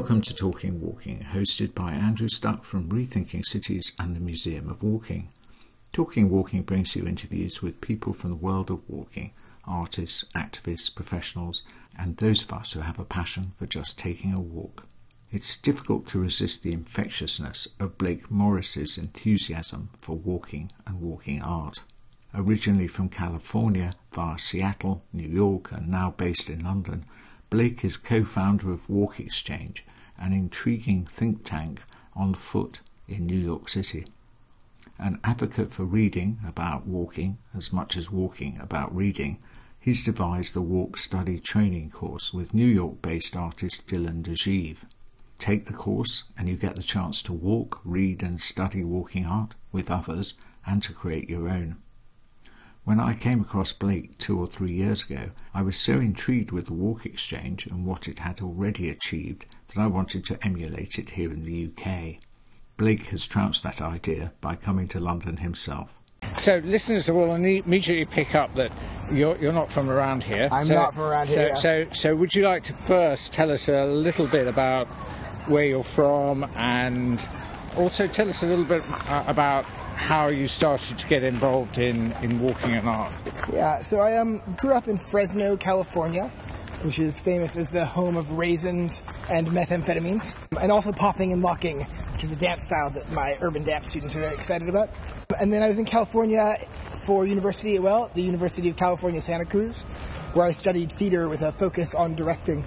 Welcome to Talking Walking, hosted by Andrew Stuck from Rethinking Cities and the Museum of Walking. Talking Walking brings you interviews with people from the world of walking, artists, activists, professionals, and those of us who have a passion for just taking a walk. It's difficult to resist the infectiousness of Blake Morris's enthusiasm for walking and walking art. Originally from California via Seattle, New York, and now based in London, Blake is co-founder of Walk Exchange, an intriguing think tank on foot in New York City. An advocate for reading about walking as much as walking about reading, he's devised the Walk Study training course with New York-based artist Dylan DeGive. Take the course and you get the chance to walk, read and study walking art with others and to create your own. When I came across Blake 2 or 3 years ago, I was so intrigued with the Walk Exchange and what it had already achieved that I wanted to emulate it here in the UK. Blake has trounced that idea by coming to London himself. So listeners will immediately pick up that you're not from around here. I'm not from around here. So would you like to first tell us a little bit about where you're from and also tell us a little bit about how you started to get involved in walking and art? Yeah, so I grew up in Fresno, California, which is famous as the home of raisins and methamphetamines, and also popping and locking, which is a dance style that my urban dance students are very excited about. And then I was in California for university, the University of California, Santa Cruz, where I studied theater with a focus on directing.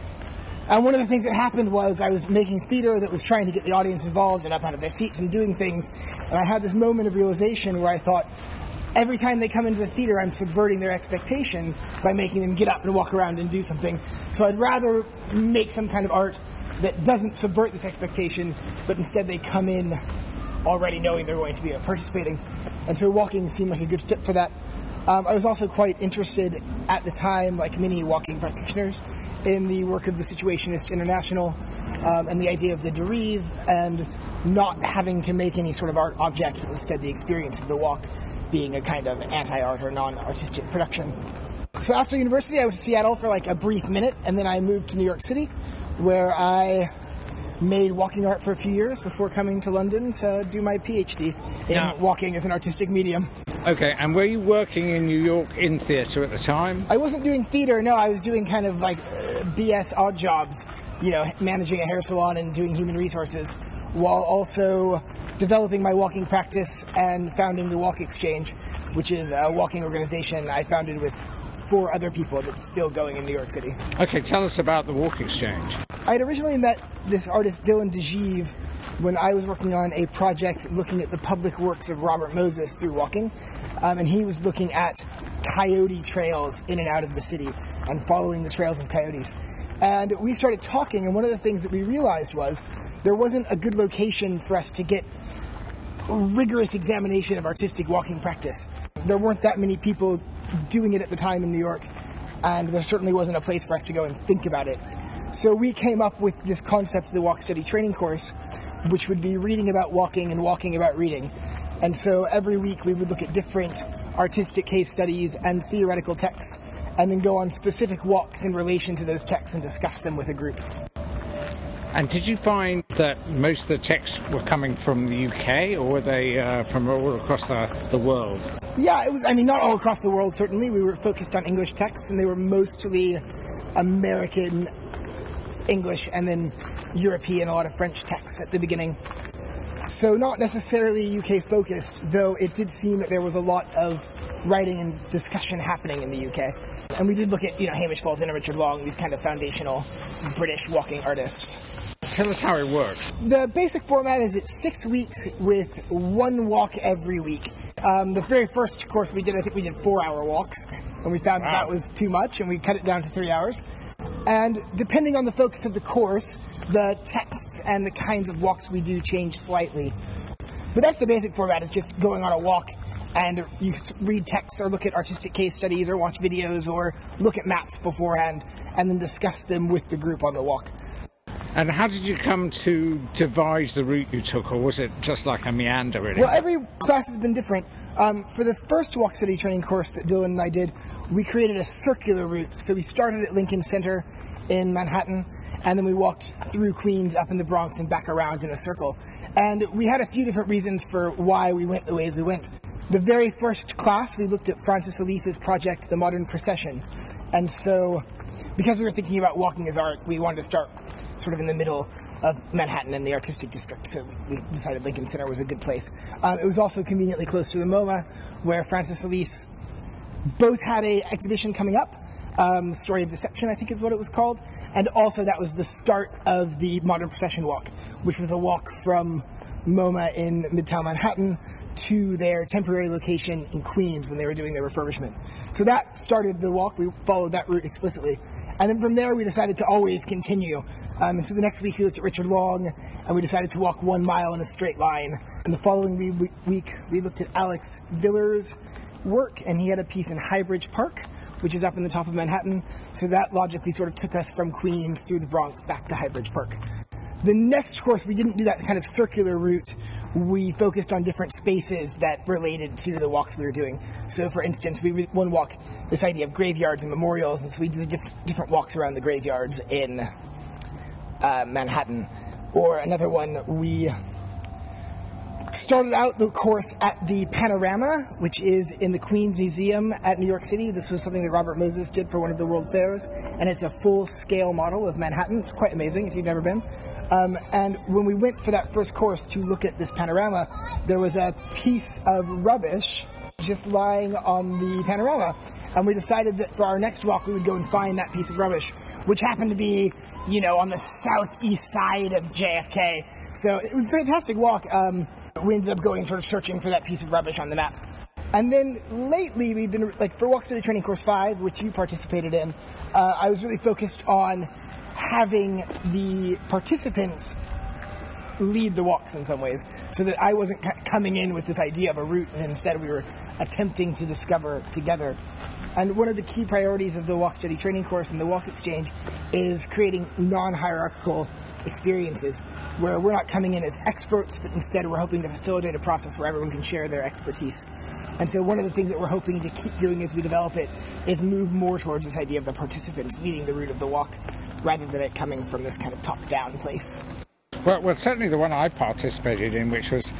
And one of the things that happened was I was making theater that was trying to get the audience involved and up out of their seats and doing things. And I had this moment of realization where I thought, every time they come into the theater, I'm subverting their expectation by making them get up and walk around and do something. So I'd rather make some kind of art that doesn't subvert this expectation, but instead they come in already knowing they're going to be participating. And so walking seemed like a good fit for that. I was also quite interested at the time, like many walking practitioners, in the work of the Situationist International and the idea of the derive and not having to make any sort of art object, instead the experience of the walk being a kind of anti-art or non-artistic production. So after university I went to Seattle for like a brief minute and then I moved to New York City where I made walking art for a few years before coming to London to do my PhD in walking as an artistic medium. Okay, and were you working in New York in theatre at the time? I wasn't doing theatre, no, I was doing kind of like BS odd jobs, managing a hair salon and doing human resources, while also developing my walking practice and founding the Walk Exchange, which is a walking organization I founded with 4 other people that's still going in New York City. Okay, tell us about the Walk Exchange. I had originally met this artist Dylan DeGive when I was working on a project looking at the public works of Robert Moses through walking, and he was looking at coyote trails in and out of the city and following the trails of coyotes. And we started talking, and one of the things that we realized was there wasn't a good location for us to get rigorous examination of artistic walking practice. There weren't that many people doing it at the time in New York, and there certainly wasn't a place for us to go and think about it. So we came up with this concept of the Walk Study training course, which would be reading about walking and walking about reading. And so every week we would look at different artistic case studies and theoretical texts, and then go on specific walks in relation to those texts and discuss them with a group. And did you find that most of the texts were coming from the UK, or were they from all across the world? Yeah, it was, not all across the world, certainly. We were focused on English texts, and they were mostly American English and then European, a lot of French texts at the beginning. So not necessarily UK focused, though it did seem that there was a lot of writing and discussion happening in the UK. And we did look at, Hamish Bolton and Richard Long, these kind of foundational British walking artists. Tell us how it works. The basic format is it's 6 weeks with 1 walk every week. The very first course we did, I think we did 4-hour walks, and we found that was too much, and we cut it down to 3 hours. And depending on the focus of the course, the texts and the kinds of walks we do change slightly. But that's the basic format, is just going on a walk, and you read texts or look at artistic case studies or watch videos or look at maps beforehand, and then discuss them with the group on the walk. And how did you come to devise the route you took, or was it just like a meander, really? Well, every class has been different. For the first Walk Study training course that Dylan and I did, we created a circular route. So we started at Lincoln Center in Manhattan, and then we walked through Queens, up in the Bronx, and back around in a circle. And we had a few different reasons for why we went the ways we went. The very first class, we looked at Francis Alice's project, The Modern Procession. And so, because we were thinking about walking as art, we wanted to start sort of in the middle of Manhattan and the artistic district, so we decided Lincoln Center was a good place. It was also conveniently close to the MoMA, where Francis Alice both had an exhibition coming up, Story of Deception, I think is what it was called, and also that was the start of the Modern Procession Walk, which was a walk from MoMA in Midtown Manhattan to their temporary location in Queens when they were doing their refurbishment. So that started the walk. We followed that route explicitly. And then from there, we decided to always continue. And so the next week, we looked at Richard Long, and we decided to walk 1 mile in a straight line. And the following week, we looked at Alex Villar's work, and he had a piece in Highbridge Park, which is up in the top of Manhattan. So that logically sort of took us from Queens through the Bronx back to Highbridge Park. The next course, we didn't do that kind of circular route. We focused on different spaces that related to the walks we were doing. So, for instance, one walk, this idea of graveyards and memorials, and so we did different walks around the graveyards in Manhattan. Or another one, we started out the course at the Panorama, which is in the Queens Museum at New York City. This was something that Robert Moses did for one of the World Fairs, and it's a full-scale model of Manhattan. It's quite amazing if you've never been. And when we went for that first course to look at this panorama, there was a piece of rubbish just lying on the panorama. And we decided that for our next walk, we would go and find that piece of rubbish, which happened to be, on the southeast side of JFK. So it was a fantastic walk. We ended up going sort of searching for that piece of rubbish on the map. And then lately, we've been, for Walk Study Training Course 5, which you participated in, I was really focused on having the participants lead the walks in some ways, so that I wasn't coming in with this idea of a route, and instead we were attempting to discover together. And one of the key priorities of the Walk Study Training Course and the Walk Exchange is creating non-hierarchical experiences where we're not coming in as experts, but instead we're hoping to facilitate a process where everyone can share their expertise. And so one of the things that we're hoping to keep doing as we develop it is move more towards this idea of the participants leading the route of the walk, rather than it coming from this kind of top-down place. Well, certainly the one I participated in, which was,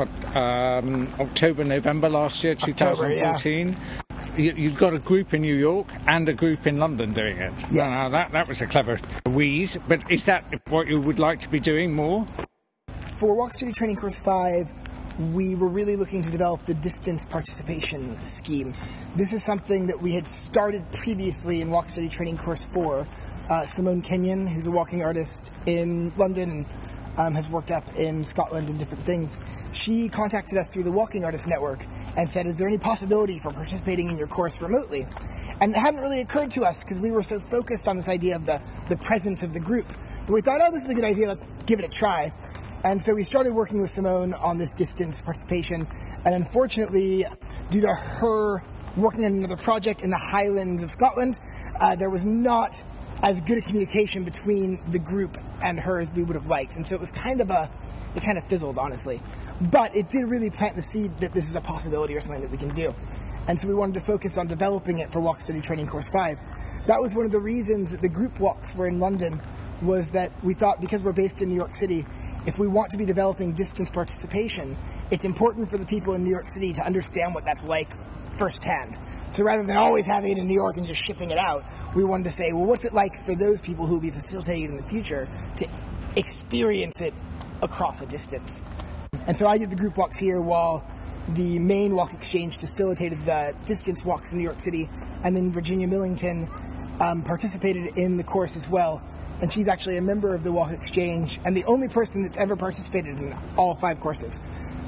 October, November last year, 2014. Yeah. You've got a group in New York and a group in London doing it. Yes. Now, that was a clever wheeze, but is that what you would like to be doing more? For Walk Study Training Course 5, we were really looking to develop the distance participation scheme. This is something that we had started previously in Walk Study Training Course 4. Simone Kenyon, who's a walking artist in London and has worked up in Scotland and different things, she contacted us through the Walking Artist Network and said, is there any possibility for participating in your course remotely? And it hadn't really occurred to us because we were so focused on this idea of the presence of the group. But we thought, this is a good idea, let's give it a try. And so we started working with Simone on this distance participation, and unfortunately, due to her working on another project in the Highlands of Scotland, there was not as good a communication between the group and her as we would have liked. And so it was it kind of fizzled, honestly. But it did really plant the seed that this is a possibility or something that we can do. And so we wanted to focus on developing it for Walk Study Training Course 5. That was one of the reasons that the group walks were in London, was that we thought, because we're based in New York City, if we want to be developing distance participation, it's important for the people in New York City to understand what that's like firsthand. So rather than always having it in New York and just shipping it out, we wanted to say, well, what's it like for those people who will be facilitating in the future to experience it across a distance? And so I did the group walks here while the main Walk Exchange facilitated the distance walks in New York City, and then Virginia Millington participated in the course as well. And she's actually a member of the Walk Exchange and the only person that's ever participated in all 5 courses.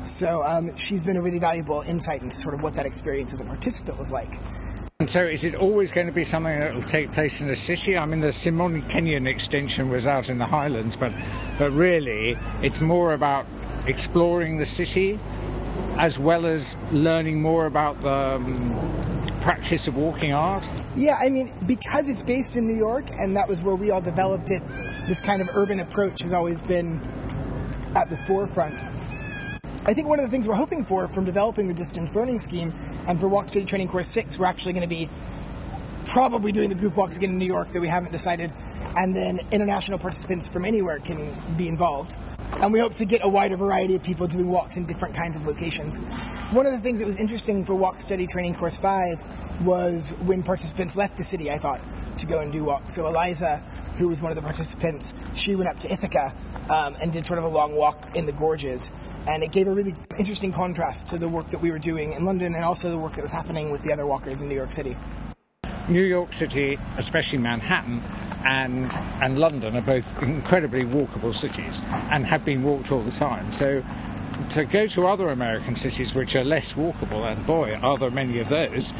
So she's been a really valuable insight into sort of what that experience as a participant was like. And so is it always going to be something that will take place in the city? I mean, the Simone Kenyon extension was out in the Highlands, but really it's more about exploring the city as well as learning more about the practice of walking art? Yeah, I mean, because it's based in New York, and that was where we all developed it, this kind of urban approach has always been at the forefront. I think one of the things we're hoping for from developing the distance learning scheme, and for Walk Study Training Course 6, we're actually going to be probably doing the group walks again in New York, that we haven't decided, and then international participants from anywhere can be involved. And we hope to get a wider variety of people doing walks in different kinds of locations. One of the things that was interesting for Walk Study Training Course 5 was when participants left the city, I thought, to go and do walks. So Eliza, who was one of the participants, she went up to Ithaca and did sort of a long walk in the gorges. And it gave a really interesting contrast to the work that we were doing in London and also the work that was happening with the other walkers in New York City. New York City, especially Manhattan, and London are both incredibly walkable cities and have been walked all the time. So to go to other American cities which are less walkable, and boy, are there many of those,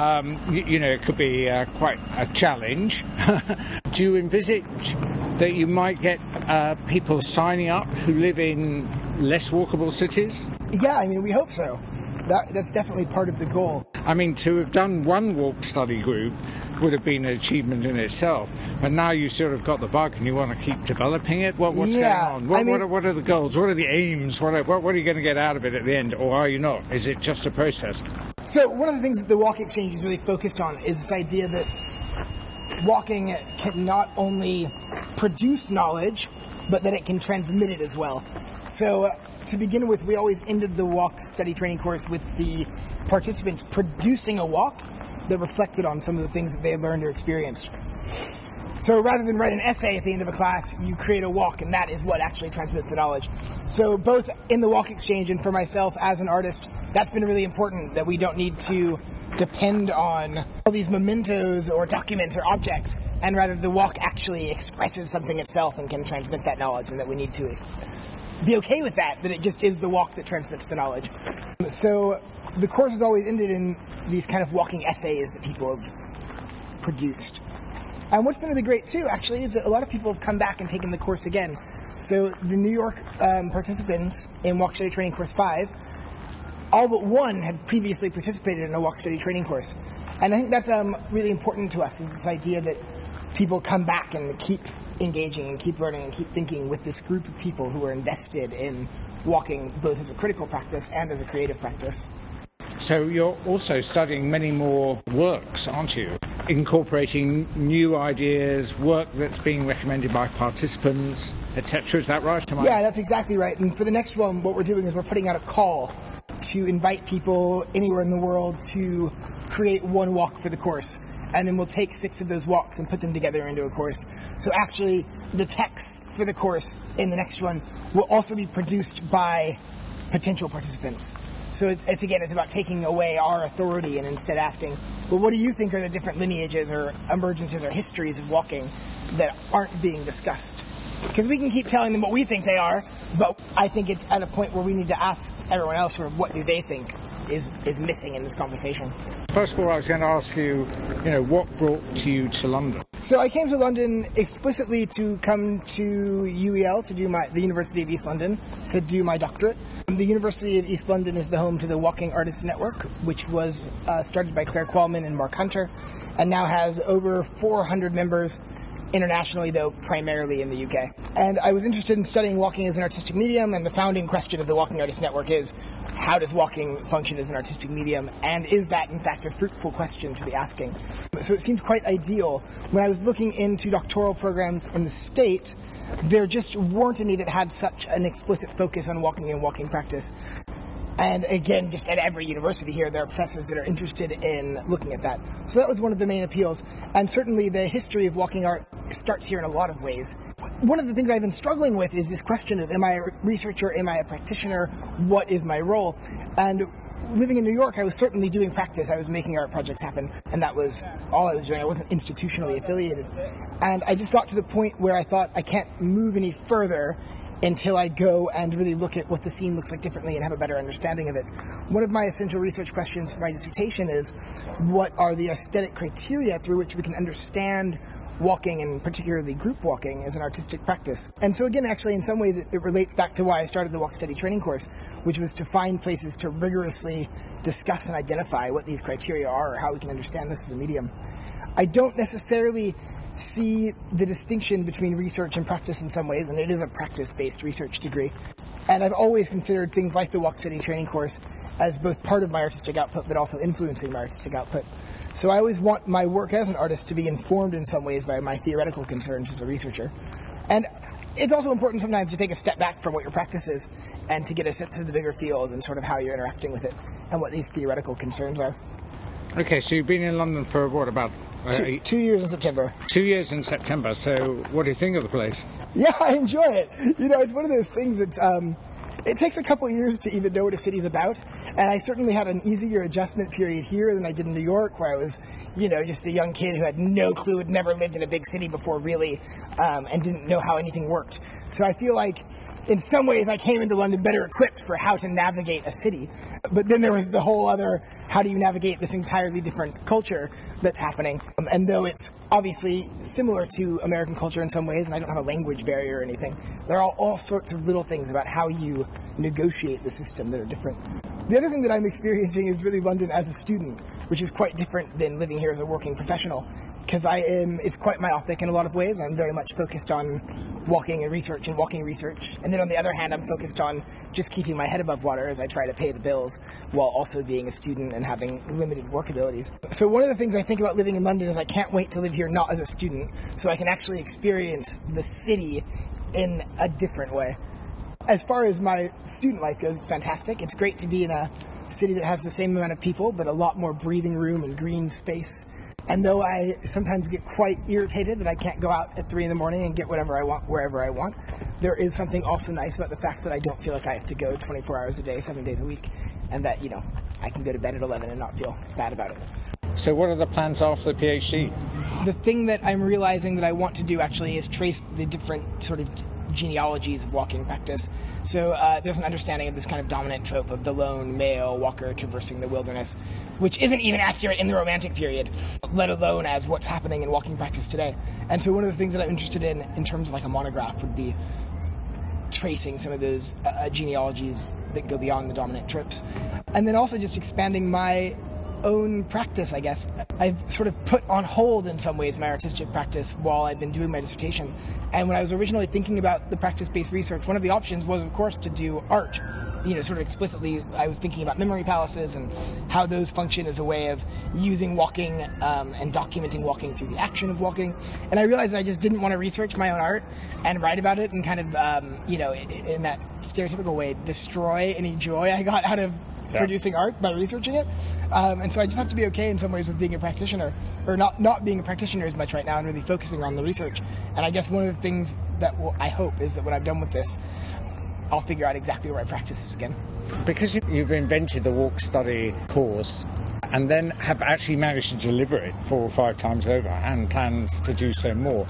it could be quite a challenge. Do you envisage that you might get people signing up who live in less walkable cities? Yeah, I mean, we hope so. That's definitely part of the goal. I mean, to have done one walk study group would have been an achievement in itself, but now you sort of got the bug and you want to keep developing it. What's going on? What are the goals? What are the aims? What are you going to get out of it at the end, or are you not? Is it just a process? So one of the things that the Walk Exchange is really focused on is this idea that walking can not only produce knowledge, but that it can transmit it as well. So to begin with, we always ended the Walk Study Training course with the participants producing a walk that reflected on some of the things that they had learned or experienced. So rather than write an essay at the end of a class, you create a walk, and that is what actually transmits the knowledge. So both in the Walk Exchange and for myself as an artist, that's been really important, that we don't need to depend on all these mementos or documents or objects, and rather the walk actually expresses something itself and can transmit that knowledge, and that we need to be okay with that it just is the walk that transmits the knowledge. So the course has always ended in these kind of walking essays that people have produced. And what's been really great too, actually, is that a lot of people have come back and taken the course again. So the New York participants in Walk Study Training Course 5, all but one had previously participated in a Walk Study Training course. And I think that's really important to us, is this idea that people come back and keep engaging and keep learning and keep thinking with this group of people who are invested in walking both as a critical practice and as a creative practice. So you're also studying many more works, aren't you? Incorporating new ideas, work that's being recommended by participants, etc. Is that right? Yeah, that's exactly right. And for the next one, what we're doing is we're putting out a call to invite people anywhere in the world to create one walk for the course. And then we'll take 6 of those walks and put them together into a course. So actually, the text for the course in the next one will also be produced by potential participants. So it's about taking away our authority and instead asking, well, what do you think are the different lineages or emergences or histories of walking that aren't being discussed? Because we can keep telling them what we think they are, but I think it's at a point where we need to ask everyone else sort of what do they think is missing in this conversation. First of all, I was going to ask you, what brought you to London? So I came to London explicitly to come to UEL, to do the University of East London, to do my doctorate. The University of East London is the home to the Walking Artists Network, which was started by Claire Qualman and Mark Hunter, and now has over 400 members internationally, though primarily in the UK. And I was interested in studying walking as an artistic medium, and the founding question of the Walking Artists Network is, how does walking function as an artistic medium, and is that in fact a fruitful question to be asking? So it seemed quite ideal. When I was looking into doctoral programs in the States, there just weren't any that had such an explicit focus on walking and walking practice. And again, just at every university here, there are professors that are interested in looking at that. So that was one of the main appeals. And certainly the history of walking art starts here in a lot of ways. One of the things I've been struggling with is this question of, am I a researcher, am I a practitioner, what is my role? And living in New York, I was certainly doing practice. I was making art projects happen, and that was all I was doing. I wasn't institutionally affiliated. And I just got to the point where I thought I can't move any further until I go and really look at what the scene looks like differently and have a better understanding of it. One of my essential research questions for my dissertation is, what are the aesthetic criteria through which we can understand walking, and particularly group walking, as an artistic practice? And so again, actually, in some ways, it relates back to why I started the Walk Study Training course, which was to find places to rigorously discuss and identify what these criteria are, or how we can understand this as a medium. I don't necessarily see the distinction between research and practice in some ways, and it is a practice-based research degree. And I've always considered things like the Walk Study Training course as both part of my artistic output, but also influencing my artistic output. So I always want my work as an artist to be informed in some ways by my theoretical concerns as a researcher. And it's also important sometimes to take a step back from what your practice is and to get a sense of the bigger field and sort of how you're interacting with it and what these theoretical concerns are. Okay, so you've been in London for what, about 2 years in September. 2 years in September. So what do you think of the place? Yeah, I enjoy it. You know, it's one of those things that's, it takes a couple years to even know what a city's about, and I certainly had an easier adjustment period here than I did in New York, where I was, you know, just a young kid who had no clue, had never lived in a big city before really, and didn't know how anything worked. So I feel like in some ways I came into London better equipped for how to navigate a city. But then there was the whole other, how do you navigate this entirely different culture that's happening? And though it's obviously similar to American culture in some ways, and I don't have a language barrier or anything, there are all sorts of little things about how you negotiate the system that are different. The other thing that I'm experiencing is really London as a student, which is quite different than living here as a working professional, because it's quite myopic in a lot of ways. I'm very much focused on walking research. And then on the other hand, I'm focused on just keeping my head above water as I try to pay the bills while also being a student and having limited work abilities. So one of the things I think about living in London is I can't wait to live here not as a student, so I can actually experience the city in a different way. As far as my student life goes, it's fantastic. It's great to be in a city that has the same amount of people, but a lot more breathing room and green space. And though I sometimes get quite irritated that I can't go out at 3 in the morning and get whatever I want, wherever I want, there is something also nice about the fact that I don't feel like I have to go 24 hours a day, 7 days a week, and that, you know, I can go to bed at 11 and not feel bad about it. So what are the plans after the PhD? The thing that I'm realizing that I want to do actually is trace the different sort of genealogies of walking practice. So there's an understanding of this kind of dominant trope of the lone male walker traversing the wilderness, which isn't even accurate in the Romantic period, let alone as what's happening in walking practice today. And so one of the things that I'm interested in terms of like a monograph, would be tracing some of those genealogies that go beyond the dominant tropes. And then also just expanding my own practice, I guess. I've sort of put on hold in some ways my artistic practice while I've been doing my dissertation. And when I was originally thinking about the practice-based research, one of the options was, of course, to do art. You know, sort of explicitly, I was thinking about memory palaces and how those function as a way of using walking and documenting walking through the action of walking. And I realized that I just didn't want to research my own art and write about it and kind of, you know, in that stereotypical way, destroy any joy I got out of producing art by researching it. And so I just have to be okay in some ways with being a practitioner, or not being a practitioner as much right now and really focusing on the research. And I guess one of the things that I hope is that when I'm done with this, I'll figure out exactly where my practice is again. Because you've invented the walk study course and then have actually managed to deliver it 4 or 5 times over and plans to do so more,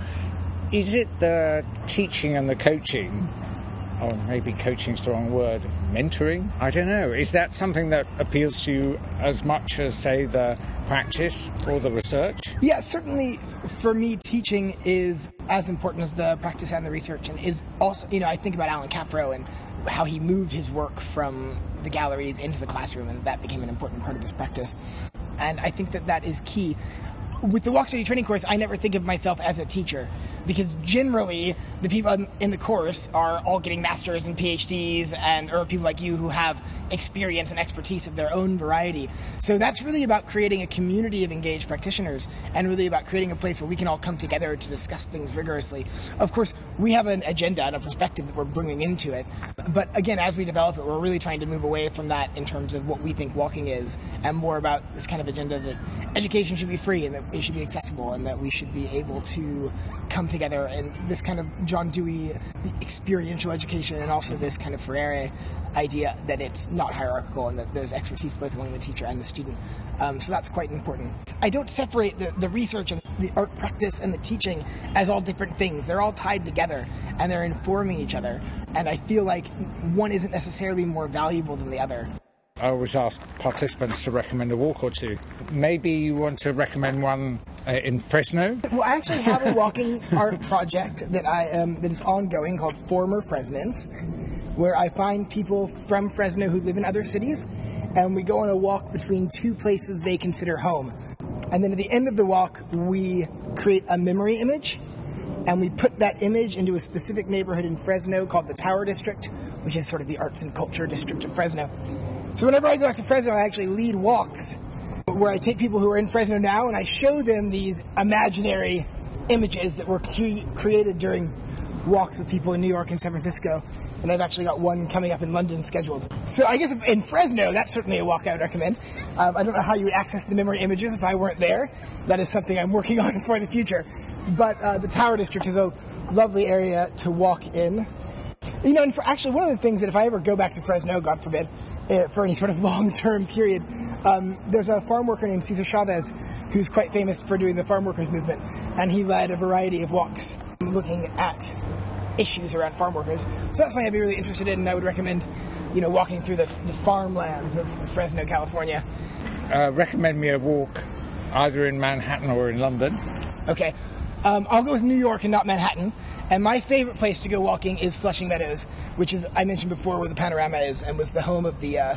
is it the teaching and the coaching, or maybe coaching's the wrong word, mentoring? I don't know. Is that something that appeals to you as much as, say, the practice or the research? Yeah, certainly for me, teaching is as important as the practice and the research, and is also, you know, I think about Alan Capro and how he moved his work from the galleries into the classroom, and that became an important part of his practice. And I think that that is key. With the walk study training course, I never think of myself as a teacher, because generally the people in the course are all getting masters and PhDs, or people like you who have experience and expertise of their own variety. So that's really about creating a community of engaged practitioners, and really about creating a place where we can all come together to discuss things rigorously. Of course, we have an agenda and a perspective that we're bringing into it, but again, as we develop it, we're really trying to move away from that in terms of what we think walking is, and more about this kind of agenda that education should be free and that it should be accessible, and that we should be able to come together, and this kind of John Dewey experiential education, and also this kind of Freire idea that it's not hierarchical and that there's expertise both among the teacher and the student. So that's quite important. I don't separate the research and the art practice and the teaching as all different things. They're all tied together and they're informing each other. And I feel like one isn't necessarily more valuable than the other. I always ask participants to recommend a walk or two. Maybe you want to recommend one in Fresno? Well, I actually have a walking art project that is ongoing called Former Fresnans, where I find people from Fresno who live in other cities, and we go on a walk between 2 places they consider home. And then at the end of the walk, we create a memory image, and we put that image into a specific neighborhood in Fresno called the Tower District, which is sort of the arts and culture district of Fresno. So whenever I go out to Fresno, I actually lead walks where I take people who are in Fresno now and I show them these imaginary images that were created during walks with people in New York and San Francisco. And I've actually got one coming up in London scheduled. So I guess in Fresno, that's certainly a walk I would recommend. I don't know how you would access the memory images if I weren't there. That is something I'm working on for the future. But the Tower District is a lovely area to walk in. You know, and actually one of the things that if I ever go back to Fresno, God forbid, for any sort of long-term period, there's a farm worker named Cesar Chavez who's quite famous for doing the farm workers movement. And he led a variety of walks looking at issues around farm workers. So that's something I'd be really interested in, and I would recommend, you know, walking through the farmlands of Fresno, California. Recommend me a walk either in Manhattan or in London. Okay. I'll go with New York and not Manhattan. And my favorite place to go walking is Flushing Meadows, which is, I mentioned before, where the panorama is, and was the home of the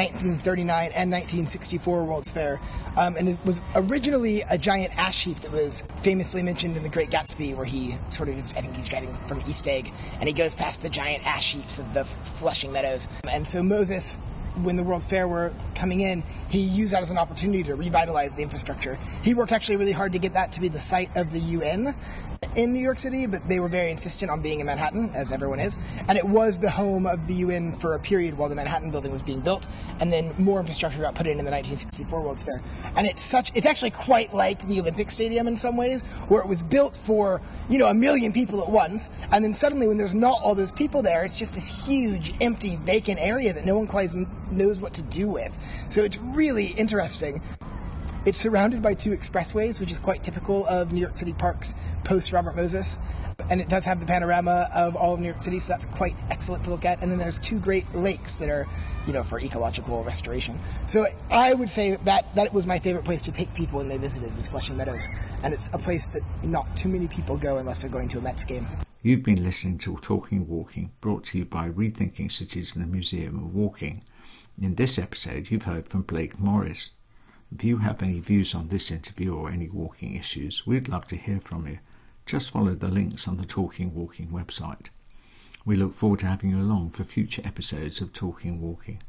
1939 and 1964 World's Fair. And it was originally a giant ash heap that was famously mentioned in The Great Gatsby, where he sort of is, I think he's driving from East Egg, and he goes past the giant ash heaps of the Flushing Meadows. And so Moses, when the World Fair were coming in, he used that as an opportunity to revitalize the infrastructure. He worked actually really hard to get that to be the site of the UN in New York City, but they were very insistent on being in Manhattan, as everyone is. And it was the home of the UN for a period while the Manhattan building was being built, and then more infrastructure got put in the 1964 World's Fair. And it's actually quite like the Olympic Stadium in some ways, where it was built for, you know, 1 million people at once, and then suddenly when there's not all those people there, it's just this huge, empty, vacant area that no one quite knows what to do with. So it's really interesting. It's surrounded by 2 expressways, which is quite typical of New York City parks post Robert Moses. And it does have the panorama of all of New York City, so that's quite excellent to look at. And then there's 2 great lakes that are, you know, for ecological restoration. So I would say that was my favorite place to take people when they visited, was Flushing Meadows. And it's a place that not too many people go unless they're going to a Mets game. You've been listening to Talking Walking, brought to you by Rethinking Cities and the Museum of Walking. In this episode, you've heard from Blake Morris. If you have any views on this interview or any walking issues, we'd love to hear from you. Just follow the links on the Talking Walking website. We look forward to having you along for future episodes of Talking Walking.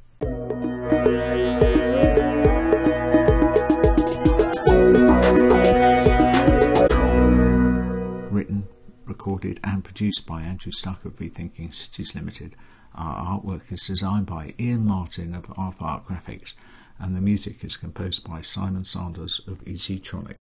Written, recorded and produced by Andrew Stuck of Rethinking Cities Limited. Our artwork is designed by Ian Martin of Art Graphics, and the music is composed by Simon Sanders of EasyTronic.